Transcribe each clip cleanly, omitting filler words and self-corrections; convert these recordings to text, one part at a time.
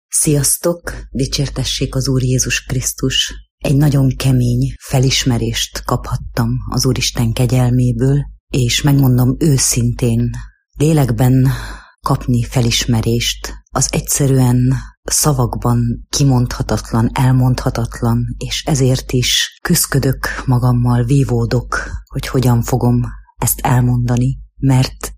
Sziasztok! Dicsértessék az Úr Jézus Krisztus! Egy nagyon kemény felismerést kaphattam az Úristen kegyelméből, és megmondom őszintén, lélekben kapni felismerést az egyszerűen szavakban kimondhatatlan, elmondhatatlan, és ezért is küszködök magammal, vívódok, hogy hogyan fogom ezt elmondani, mert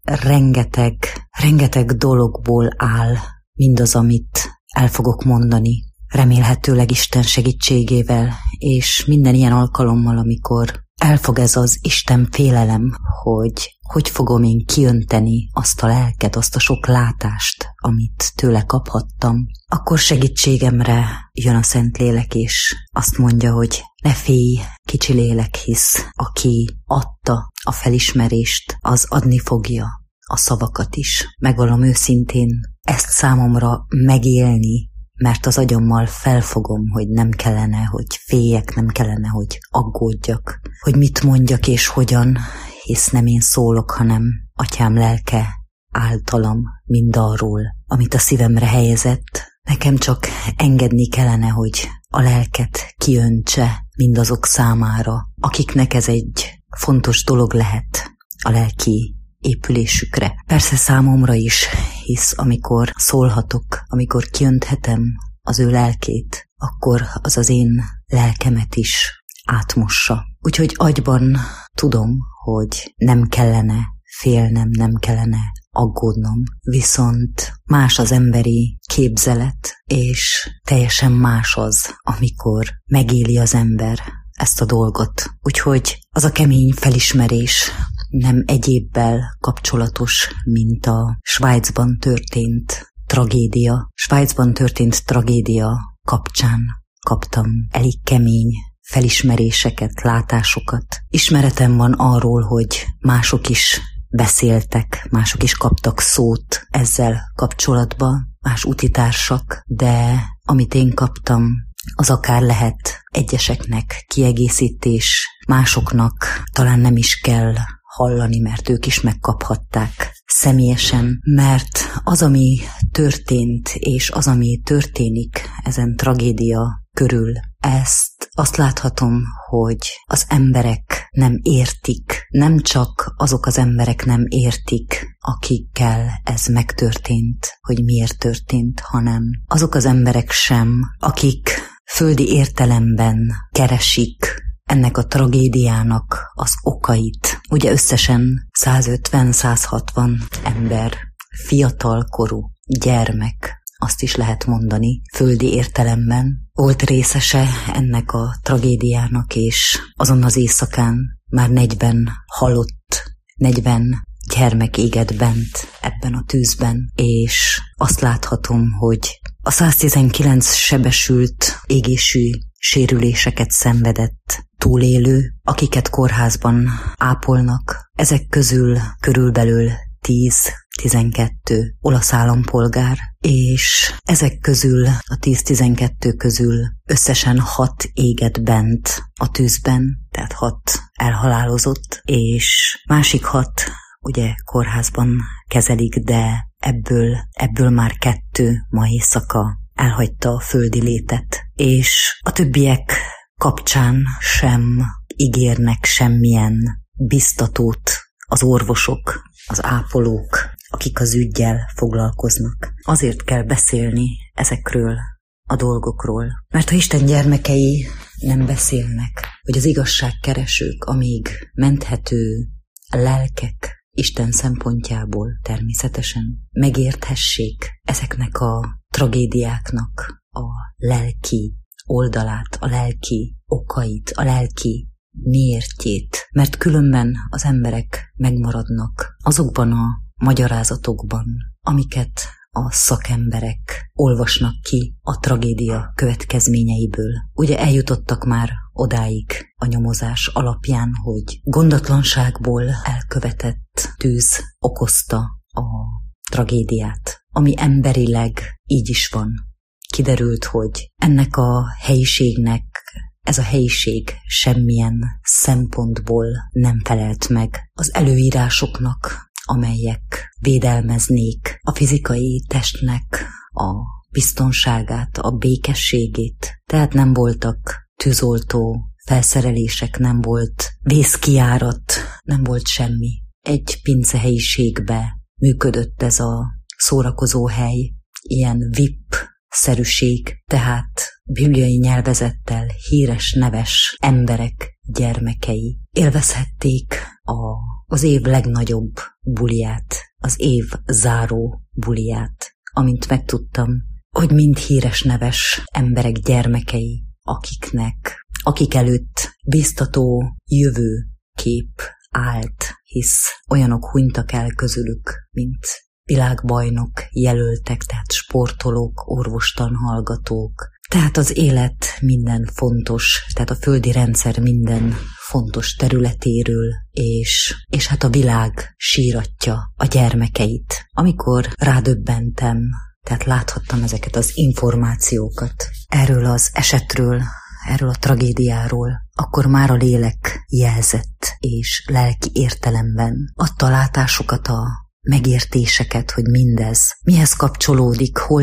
rengeteg dologból áll mindaz, amit el fogok mondani, remélhetőleg Isten segítségével, és minden ilyen alkalommal, amikor elfog ez az Isten félelem, hogy fogom én kiönteni azt a lelket, azt a sok látást, amit tőle kaphattam, akkor segítségemre jön a Szentlélek, és azt mondja, hogy ne félj, kicsi lélek, hisz aki adta a felismerést, az adni fogja a szavakat is. Megvallom őszintén, ezt számomra megélni, mert az agyammal felfogom, hogy nem kellene, hogy féljek, nem kellene, hogy aggódjak, hogy mit mondjak és hogyan, hisz nem én szólok, hanem Atyám lelke általam mindarról, amit a szívemre helyezett. Nekem csak engedni kellene, hogy a lelket kiöntse mindazok számára, akiknek ez egy fontos dolog lehet a lelki épülésükre. Persze számomra is, hisz amikor szólhatok, amikor kiönthetem az ő lelkét, akkor az az én lelkemet is átmossa. Úgyhogy agyban tudom, hogy nem kellene félnem, nem kellene aggódnom, viszont más az emberi képzelet, és teljesen más az, amikor megéli az ember ezt a dolgot. Úgyhogy az a kemény felismerés nem egyébbel kapcsolatos, mint a Svájcban történt tragédia. Svájcban történt tragédia kapcsán kaptam elég kemény felismeréseket, látásokat. Ismeretem van arról, hogy mások is beszéltek, mások is kaptak szót ezzel kapcsolatban, más utitársak, de amit én kaptam, az akár lehet egyeseknek kiegészítés, másoknak talán nem is kell hallani, mert ők is megkaphatták személyesen, mert az, ami történt, és az, ami történik ezen tragédia körül, azt láthatom, hogy az emberek nem értik, nem csak azok az emberek nem értik, akikkel ez megtörtént, hogy miért történt, hanem azok az emberek sem, akik földi értelemben keresik ennek a tragédiának az okait. Ugye összesen 150-160 ember, fiatalkorú gyermek, azt is lehet mondani, földi értelemben volt részese ennek a tragédiának, és azon az éjszakán már 40 halott, 40 gyermek égett bent ebben a tűzben, és azt láthatom, hogy a 119 sebesült, égésű sérüléseket szenvedett túlélő, akiket kórházban ápolnak, ezek közül körülbelül 10-12 olasz állampolgár, és ezek közül, a 10-12 közül összesen 6 égett bent a tűzben, tehát 6 elhalálozott, és másik 6 ugye kórházban kezelik, de ebből már 2 ma éjszaka elhagyta a földi létet, és a többiek kapcsán sem ígérnek semmilyen biztatót az orvosok, az ápolók, akik az üggyel foglalkoznak. Azért kell beszélni ezekről a dolgokról, mert ha Isten gyermekei nem beszélnek, hogy az igazságkeresők, amíg menthető lelkek Isten szempontjából természetesen megérthessék ezeknek a tragédiáknak a lelki oldalát, a lelki okait, a lelki miértjét, mert különben az emberek megmaradnak azokban a magyarázatokban, amiket a szakemberek olvasnak ki a tragédia következményeiből. Ugye eljutottak már odáig a nyomozás alapján, hogy gondatlanságból elkövetett tűz okozta a tragédiát, ami emberileg így is van. Kiderült, hogy ennek a helyiségnek, ez a helyiség semmilyen szempontból nem felelt meg az előírásoknak, amelyek védelmeznék a fizikai testnek a biztonságát, a békességét. Tehát nem voltak tűzoltó felszerelések, nem volt vészkijárat, nem volt semmi. Egy pincehelyiségbe működött ez a szórakozóhely, ilyen VIP-szerűség, tehát bibliai nyelvezettel híres, neves emberek gyermekei élvezhették az év legnagyobb buliát, az év záró buliát, amint megtudtam, hogy mind híres, neves emberek gyermekei, akik előtt biztató jövőkép állt, hisz olyanok hunytak el közülük, mint világbajnok jelöltek, tehát sportolók, orvostanhallgatók. Tehát az élet minden fontos, tehát a földi rendszer minden fontos területéről, és hát a világ síratja a gyermekeit. Amikor rádöbbentem, tehát láthattam ezeket az információkat erről az esetről, erről a tragédiáról, akkor már a lélek jelzett, és lelki értelemben adta látásokat, a megértéseket, hogy mindez mihez kapcsolódik, hol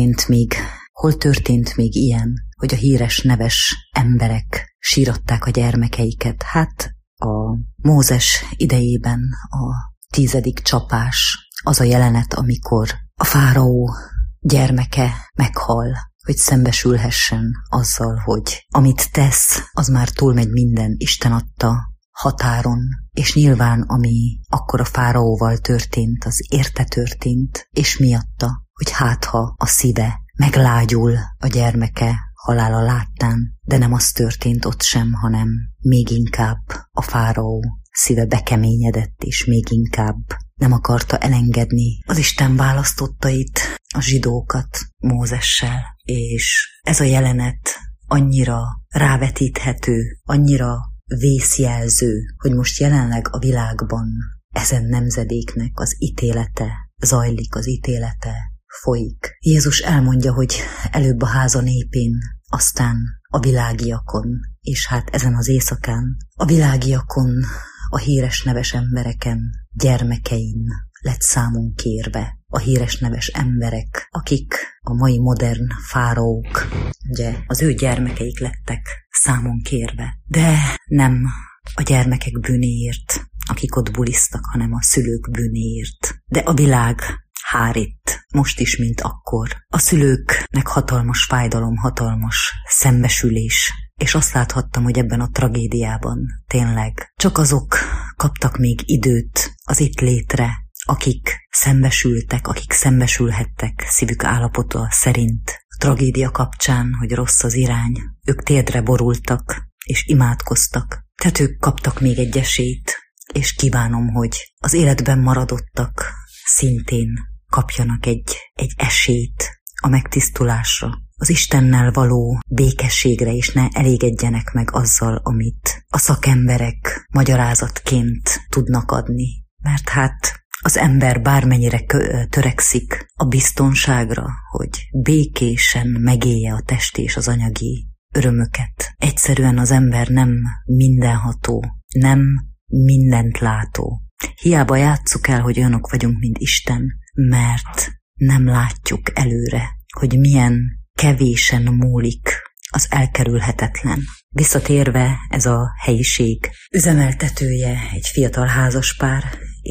történt még ilyen, hogy a híres, neves emberek síratták a gyermekeiket. Hát a Mózes idejében a 10. csapás, az a jelenet, amikor a fáraó gyermeke meghal, hogy szembesülhessen azzal, hogy amit tesz, az már túlmegy minden Isten adta határon, és nyilván ami akkor a fáraóval történt, az érte történt, és miatta, hogy hátha a szíve meglágyul a gyermeke halála láttán, de nem az történt ott sem, hanem még inkább a fáraó szíve bekeményedett, és még inkább nem akarta elengedni az Isten választottait, a zsidókat Mózessel, és ez a jelenet annyira rávetíthető, annyira vészjelző, hogy most jelenleg a világban ezen nemzedéknek az ítélete zajlik, az ítélete folyik. Jézus elmondja, hogy előbb a háza népén, aztán a világiakon, és hát ezen az éjszakán a világiakon, a híres neves embereken, gyermekein lett számon kérve. A híres neves emberek, akik a mai modern fáraók, ugye az ő gyermekeik lettek számon kérve. De nem a gyermekek bűnéért, akik ott bulisztak, hanem a szülők bűnéért. De a világ hárít, most is, mint akkor. A szülőknek hatalmas fájdalom, hatalmas szembesülés, és azt láthattam, hogy ebben a tragédiában tényleg csak azok kaptak még időt az itt létre, akik szembesültek, akik szembesülhettek szívük állapota szerint. A tragédia kapcsán, hogy rossz az irány, ők térdre borultak, és imádkoztak. Tehát ők kaptak még egy esélyt, és kívánom, hogy az életben maradottak szintén kapjanak egy esélyt a megtisztulásra, az Istennel való békességre, és ne elégedjenek meg azzal, amit a szakemberek magyarázatként tudnak adni. Mert hát az ember bármennyire törekszik a biztonságra, hogy békésen megélje a testi és az anyagi örömöket. Egyszerűen az ember nem mindenható, nem mindent látó. Hiába játsszuk el, hogy olyanok vagyunk, mint Isten, mert nem látjuk előre, hogy milyen kevésen múlik az elkerülhetetlen. Visszatérve, ez a helyiség üzemeltetője egy fiatal házaspár,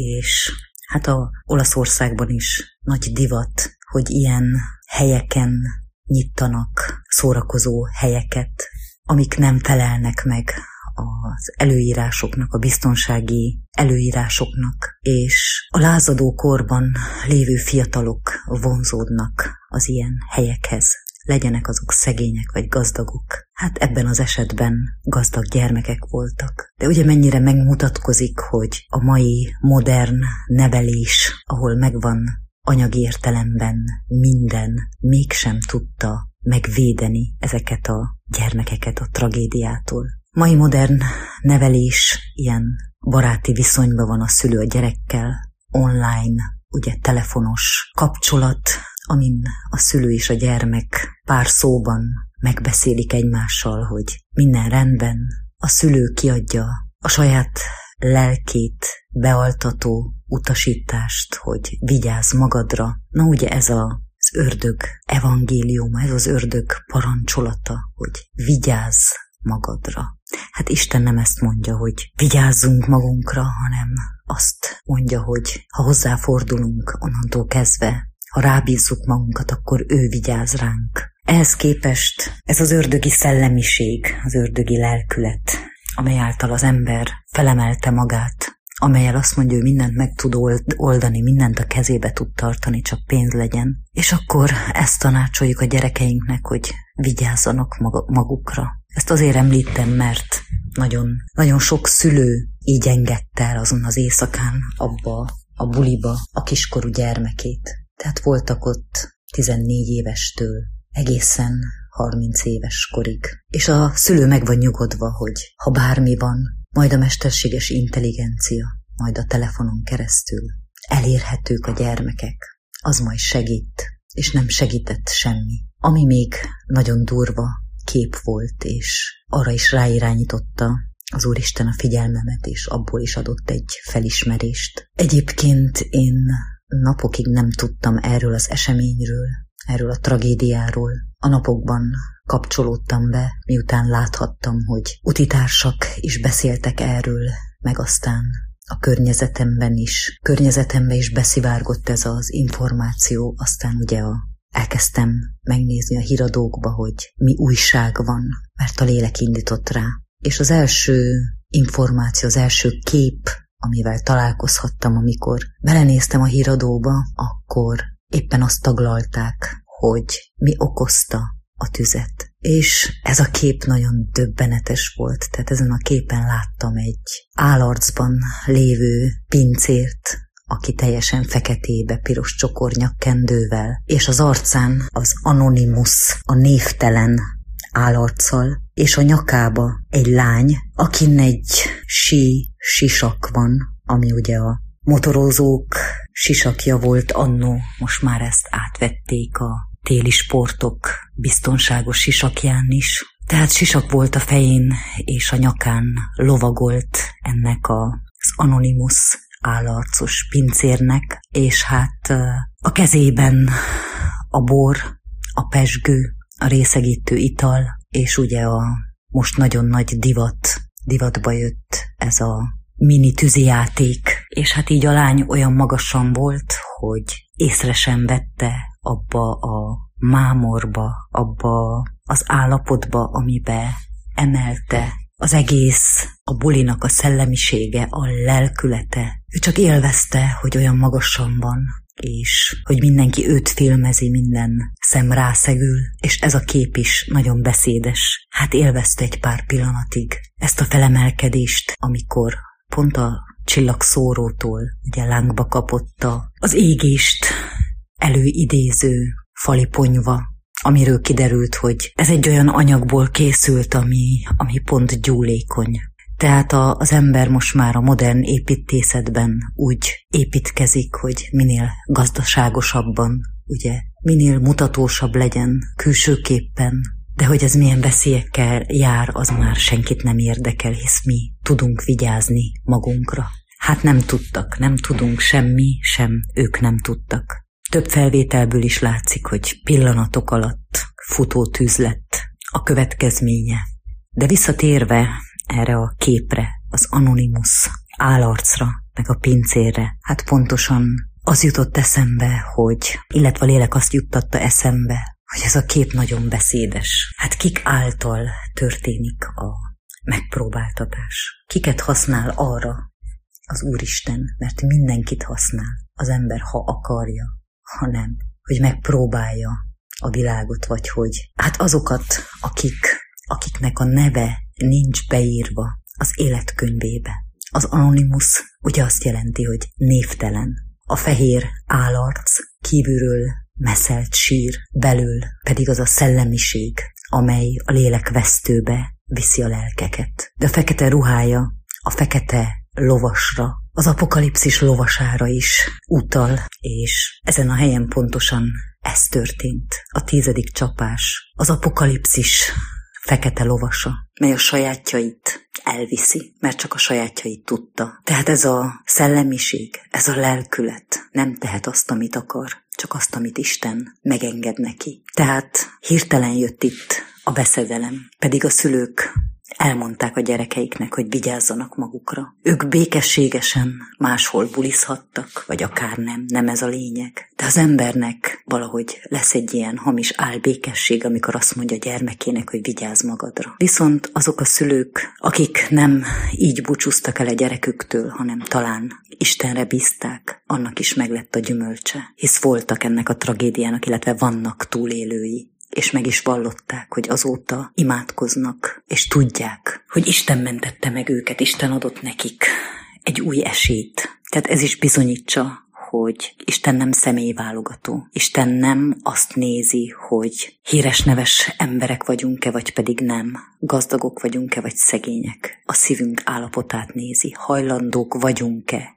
és hát a Olaszországban is nagy divat, hogy ilyen helyeken nyitanak szórakozó helyeket, amik nem felelnek meg az előírásoknak, a biztonsági előírásoknak, és a lázadó korban lévő fiatalok vonzódnak az ilyen helyekhez. Legyenek azok szegények vagy gazdagok. Hát ebben az esetben gazdag gyermekek voltak. De ugye mennyire megmutatkozik, hogy a mai modern nevelés, ahol megvan anyagi értelemben minden, mégsem tudta megvédeni ezeket a gyermekeket a tragédiától. Mai modern nevelés ilyen baráti viszonyban van a szülő a gyerekkel, online, ugye telefonos kapcsolat, amin a szülő és a gyermek pár szóban megbeszélik egymással, hogy minden rendben, a szülő kiadja a saját lelkét bealtató utasítást, hogy vigyázz magadra. Na ugye ez az ördög evangéliuma, ez az ördög parancsolata, hogy vigyázz magadra. Hát Isten nem ezt mondja, hogy vigyázzunk magunkra, hanem azt mondja, hogy ha hozzáfordulunk onnantól kezdve, ha rábízzuk magunkat, akkor ő vigyáz ránk. Ehhez képest ez az ördögi szellemiség, az ördögi lelkület, amely által az ember felemelte magát, amellyel azt mondja, hogy mindent meg tud oldani, mindent a kezébe tud tartani, csak pénz legyen. És akkor ezt tanácsoljuk a gyerekeinknek, hogy vigyázzanak magukra. Ezt azért említem, mert nagyon, nagyon sok szülő így engedte el azon az éjszakán abba a buliba a kiskorú gyermekét. Tehát voltak ott 14 évestől egészen 30 éves korig. És a szülő meg van nyugodva, hogy ha bármi van, majd a mesterséges intelligencia, majd a telefonon keresztül elérhetők a gyermekek, az majd segít, és nem segített semmi. Ami még nagyon durva kép volt, és arra is ráirányította az Úristen a figyelmemet, és abból is adott egy felismerést. Egyébként én napokig nem tudtam erről az eseményről, erről a tragédiáról. A napokban kapcsolódtam be, miután láthattam, hogy utitársak is beszéltek erről, meg aztán a környezetemben is beszivárgott ez az információ, aztán ugye elkezdtem megnézni a híradókba, hogy mi újság van, mert a lélek indított rá. És az első információ, az első kép, amivel találkozhattam, amikor belenéztem a híradóba, akkor éppen azt taglalták, hogy mi okozta a tüzet. És ez a kép nagyon döbbenetes volt, tehát ezen a képen láttam egy állarcban lévő pincért, aki teljesen feketébe, piros csokornyakkendővel, és az arcán az Anonymous, a névtelen állarccal, és a nyakába egy lány, akin egy sisak van, ami ugye a motorozók sisakja volt annó, most már ezt átvették a téli sportok biztonságos sisakján is. Tehát sisak volt a fején, és a nyakán lovagolt ennek az Anonymous állarcos pincérnek, és hát a kezében a bor, a pezsgő, a részegítő ital, és ugye a most nagyon nagy divatba jött ez a mini tűzijáték, és hát így a lány olyan magasan volt, hogy észre sem vette abba a mámorba, abba az állapotba, amibe emelte az egész, a bulinak a szellemisége, a lelkülete. Ő csak élvezte, hogy olyan magasan van, és hogy mindenki őt filmezi, minden szem rászegül, és ez a kép is nagyon beszédes. Hát élvezte egy pár pillanatig ezt a felemelkedést, amikor pont a csillagszórótól ugye lángba kapott az égést előidéző fali ponyva, amiről kiderült, hogy ez egy olyan anyagból készült, ami pont gyúlékony. Tehát az ember most már a modern építészetben úgy építkezik, hogy minél gazdaságosabban, ugye, minél mutatósabb legyen külsőképpen, de hogy ez milyen veszélyekkel jár, az már senkit nem érdekel, hisz mi tudunk vigyázni magunkra. Hát nem tudtak, nem tudunk semmi, sem ők nem tudtak. Több felvételből is látszik, hogy pillanatok alatt futótűz lett a következménye. De visszatérve erre a képre, az Anonymous állarcra, meg a pincérre, hát pontosan az jutott eszembe, illetve a lélek azt juttatta eszembe, hogy ez a kép nagyon beszédes. Hát kik által történik a megpróbáltatás? Kiket használ arra az Úristen? Mert mindenkit használ az ember, ha akarja, ha nem, hogy megpróbálja a világot, vagy hogy hát azokat, akiknek a neve nincs beírva az életkönyvébe. Az Anonymous ugye azt jelenti, hogy névtelen. A fehér állarc kívülről meszelt sír, belül pedig az a szellemiség, amely a lélek vesztőbe viszi a lelkeket. De a fekete ruhája a fekete lovasra, az apokalipszis lovasára is utal, és ezen a helyen pontosan ez történt. A 10. csapás, az apokalipszis fekete lovasa, mely a sajátjait elviszi, mert csak a sajátjait tudta. Tehát ez a szellemiség, ez a lelkület nem tehet azt, amit akar. csak azt, amit Isten megenged neki. Tehát hirtelen jött itt a veszedelem, pedig a szülők elmondták a gyerekeiknek, hogy vigyázzanak magukra. Ők békességesen máshol bulizhattak, vagy akár nem ez a lényeg. De az embernek valahogy lesz egy ilyen hamis álbékesség, amikor azt mondja a gyermekének, hogy vigyázz magadra. Viszont azok a szülők, akik nem így búcsúztak el a gyereküktől, hanem talán Istenre bízták, annak is meglett a gyümölcse. Hisz voltak ennek a tragédiának, illetve vannak túlélői. És meg is vallották, hogy azóta imádkoznak, és tudják, hogy Isten mentette meg őket, Isten adott nekik egy új esélyt. Tehát ez is bizonyítsa, hogy Isten nem személyválogató. Isten nem azt nézi, hogy híres neves emberek vagyunk-e, vagy pedig nem. Gazdagok vagyunk-e, vagy szegények. A szívünk állapotát nézi. Hajlandók vagyunk-e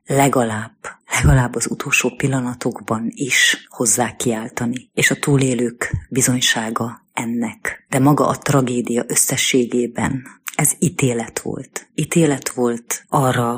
legalább az utolsó pillanatokban is hozzá kiáltani. És a túlélők bizonysága ennek. De maga a tragédia összességében ez ítélet volt. Ítélet volt arra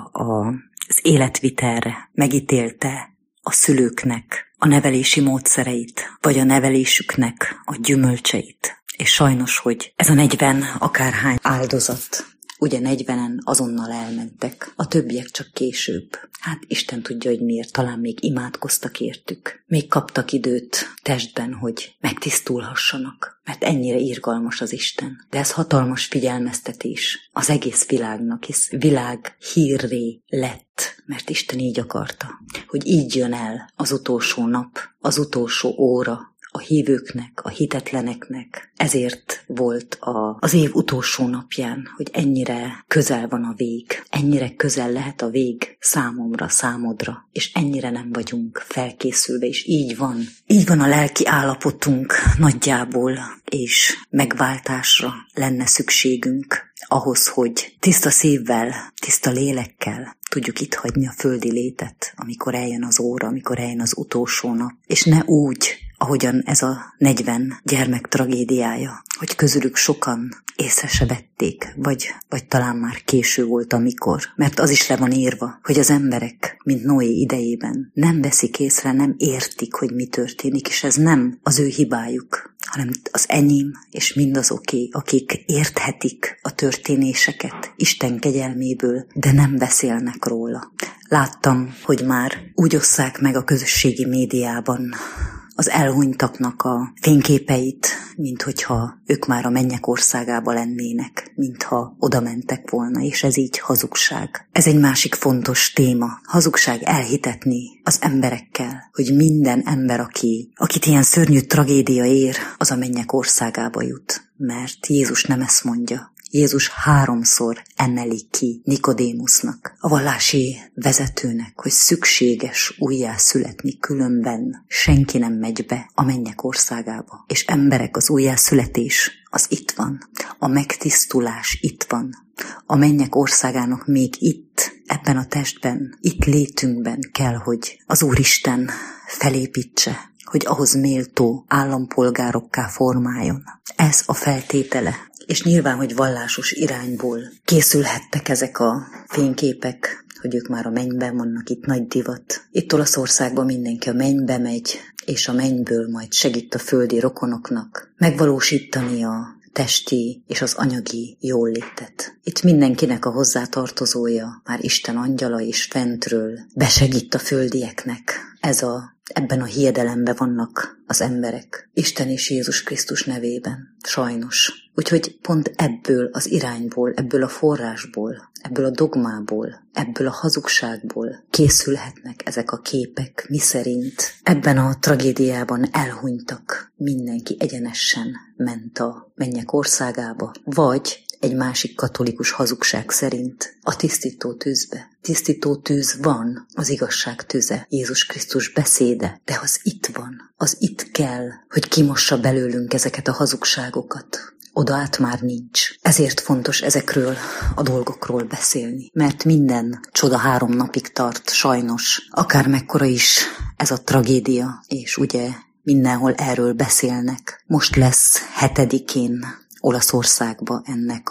az életvitelre. Megítélte a szülőknek a nevelési módszereit, vagy a nevelésüknek a gyümölcseit. És sajnos, hogy ez a 40 akárhány áldozat, ugye 40-en azonnal elmentek, a többiek csak később. Hát Isten tudja, hogy miért, talán még imádkoztak értük. Még kaptak időt testben, hogy megtisztulhassanak, mert ennyire irgalmas az Isten. De ez hatalmas figyelmeztetés az egész világnak, hisz világ hírré lett, mert Isten így akarta, hogy így jön el az utolsó nap, az utolsó óra, a hívőknek, a hitetleneknek. Ezért volt az év utolsó napján, hogy ennyire közel van a vég, ennyire közel lehet a vég számomra, számodra, és ennyire nem vagyunk felkészülve, és így van. Így van a lelki állapotunk nagyjából, és megváltásra lenne szükségünk ahhoz, hogy tiszta szívvel, tiszta lélekkel tudjuk itt hagyni a földi létet, amikor eljön az óra, amikor eljön az utolsó nap, és ne úgy, ahogyan ez a 40 gyermek tragédiája, hogy közülük sokan észre se vették, vagy talán már késő volt amikor. Mert az is le van írva, hogy az emberek, mint Noé idejében, nem veszik észre, nem értik, hogy mi történik, és ez nem az ő hibájuk, hanem az enyém és mindazoké, akik érthetik a történéseket Isten kegyelméből, de nem beszélnek róla. Láttam, hogy már úgy osszák meg a közösségi médiában az elhunytaknak a fényképeit, mint hogyha ők már a mennyek országába lennének, mintha oda mentek volna, és ez így hazugság. Ez egy másik fontos téma. Hazugság elhitetni az emberekkel, hogy minden ember, akit ilyen szörnyű tragédia ér, az a mennyek országába jut. Mert Jézus nem ezt mondja. Jézus 3-szor emeli ki Nikodémusznak, a vallási vezetőnek, hogy szükséges újjászületni, különben senki nem megy be a mennyek országába. És emberek, az újjászületés az itt van, a megtisztulás itt van, a mennyek országának még itt, ebben a testben, itt létünkben kell, hogy az Úristen felépítse, hogy ahhoz méltó állampolgárokká formáljon. Ez a feltétele. És nyilván, hogy vallásos irányból készülhettek ezek a fényképek, hogy ők már a mennyben vannak, itt nagy divat. Itt Olaszországban mindenki a mennybe megy, és a mennyből majd segít a földi rokonoknak megvalósítani a testi és az anyagi jólétet. Itt mindenkinek a hozzátartozója, már Isten angyala és fentről besegít a földieknek. Ebben a hiedelemben vannak az emberek, Isten és Jézus Krisztus nevében, sajnos. Úgyhogy pont ebből az irányból, ebből a forrásból, ebből a dogmából, ebből a hazugságból készülhetnek ezek a képek, miszerint ebben a tragédiában elhunytak, mindenki egyenesen ment a mennyek országába, vagy egy másik katolikus hazugság szerint a tisztító tűzbe. Tisztító tűz van, az igazság tüze, Jézus Krisztus beszéde, de az itt van, az itt kell, hogy kimossa belőlünk ezeket a hazugságokat. Oda át már nincs. Ezért fontos ezekről a dolgokról beszélni, mert minden csoda 3 napig tart, sajnos, akármekkora is ez a tragédia, és ugye mindenhol erről beszélnek. Most lesz 7-én Olaszországba ennek a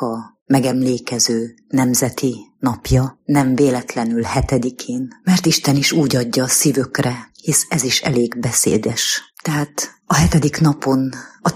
megemlékező nemzeti napja, nem véletlenül 7-én, mert Isten is úgy adja a szívökre, hisz ez is elég beszédes. Tehát a 7. napon a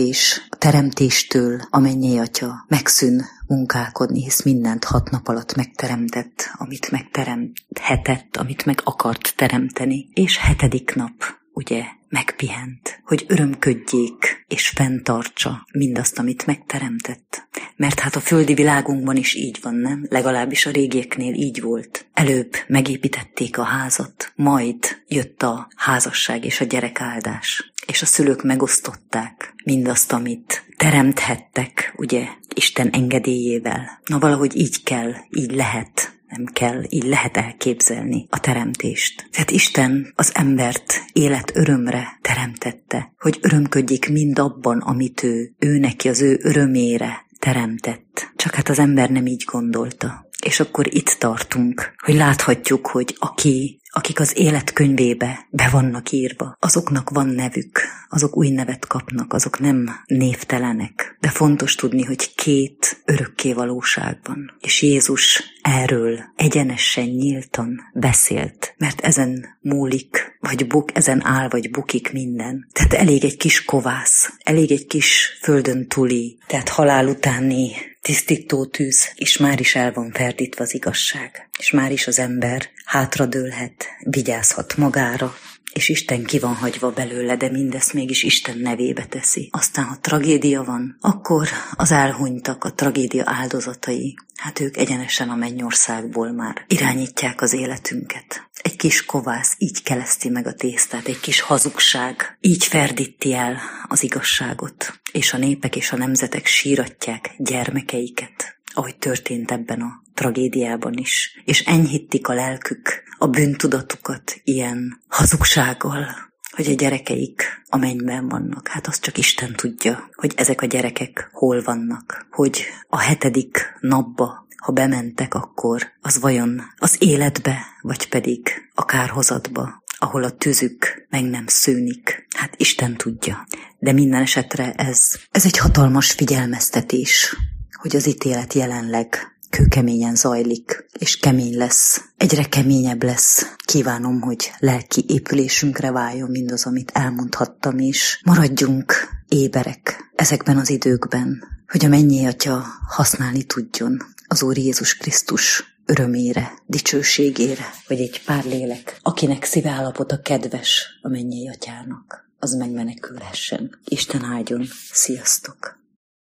teremtéstől a mennyei Atya megszűn munkálkodni, hisz mindent 6 nap alatt megteremtett, amit megteremthetett, amit meg akart teremteni, és 7. nap ugye megpihent, hogy örömködjék és fenntartsa mindazt, amit megteremtett. Mert hát a földi világunkban is így van, nem? Legalábbis a régieknél így volt. Előbb megépítették a házat, majd jött a házasság és a gyerekáldás. És a szülők megosztották mindazt, amit teremthettek, ugye, Isten engedélyével. Na valahogy így kell, így lehet. Nem kell, így lehet elképzelni a teremtést. Tehát Isten az embert élet örömre teremtette, hogy örömködjék mindabban, amit ő neki az ő örömére teremtett. Csak hát az ember nem így gondolta. És akkor itt tartunk, hogy láthatjuk, hogy akik az élet könyvébe be vannak írva, azoknak van nevük, azok új nevet kapnak, azok nem névtelenek. De fontos tudni, hogy 2 örökké valóság van. És Jézus erről egyenesen, nyíltan beszélt, mert ezen múlik, ezen áll, vagy bukik minden. Tehát elég egy kis kovász, elég egy kis földön túli, tehát halál utáni tisztító tűz, és már is el van ferdítve az igazság. És már is az ember hátradőlhet, vigyázhat magára, és Isten ki van hagyva belőle, de mindezt mégis Isten nevébe teszi. Aztán, ha tragédia van, akkor az elhunytak, a tragédia áldozatai, hát ők egyenesen a mennyországból már irányítják az életünket. Egy kis kovász így keleszti meg a tésztát, egy kis hazugság így ferdíti el az igazságot, és a népek és a nemzetek síratják gyermekeiket, ahogy történt ebben a tragédiában is, és enyhítik a lelkük, a bűntudatukat ilyen hazugsággal, hogy a gyerekeik a mennyben vannak. Hát azt csak Isten tudja, hogy ezek a gyerekek hol vannak, hogy a 7. napba, ha bementek, akkor az vajon az életbe, vagy pedig a kárhozatba, ahol a tüzük meg nem szűnik. Hát Isten tudja. De minden esetre ez egy hatalmas figyelmeztetés, hogy az ítélet jelenleg kőkeményen zajlik, és kemény lesz, egyre keményebb lesz. Kívánom, hogy lelki épülésünkre váljon mindaz, amit elmondhattam, és maradjunk éberek ezekben az időkben, hogy a mennyei Atya használni tudjon az Úr Jézus Krisztus örömére, dicsőségére, vagy egy pár lélek, akinek szívállapota kedves a mennyei Atyának, az megmenekülhessen. Isten áldjon, sziasztok!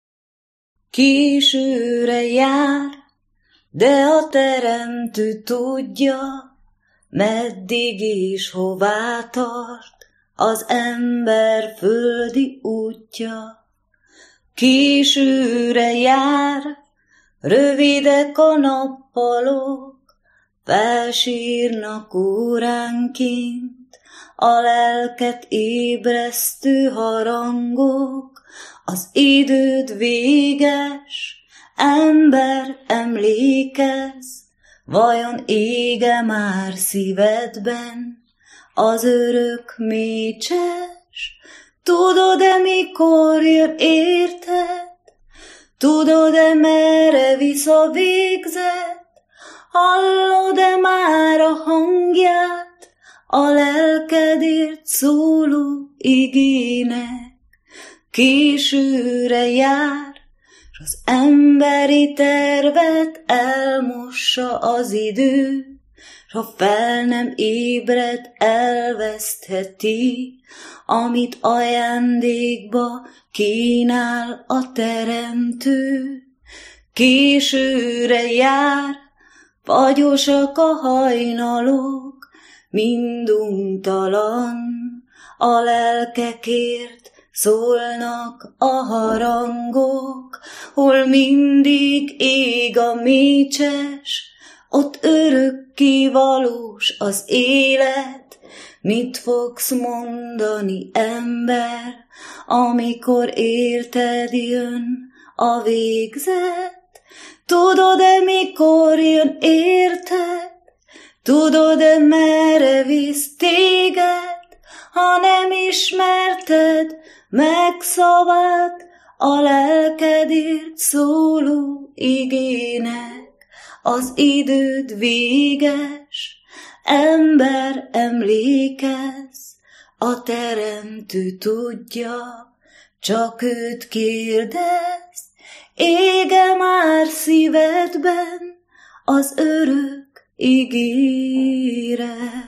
Későre jár, de a Teremtő tudja, meddig és hová tart az ember földi útja. Későre jár, rövidek a nappalok, felsírnak óránként a lelket ébresztő harangok. Az időd véges, ember, emlékezz, vajon ége már szívedben az örök mécses? Tudod-e, mikor jön érted? Tudod-e, merre visz a végzet? Hallod-e már a hangját a lelkedért szóló igének? Későre jár, s az emberi tervet elmossa az idő, s ha fel nem ébred, elvesztheti, amit ajándékba kínál a Teremtő. Későre jár, fagyosak a hajnalok, minduntalan a lelkekért szólnak a harangok, hol mindig ég a mécses, ott örökké valós az élet. Mit fogsz mondani, ember, amikor érted jön a végzet? Tudod-e, mikor jön érted? Tudod-e, merre visz téged? Ha nem ismerted meg szavát, a lelkedért szóló igének, az időd véges, ember emlékezz, a teremtő tudja, csak őt kérdezz, ége már szívedben az örök ígéret.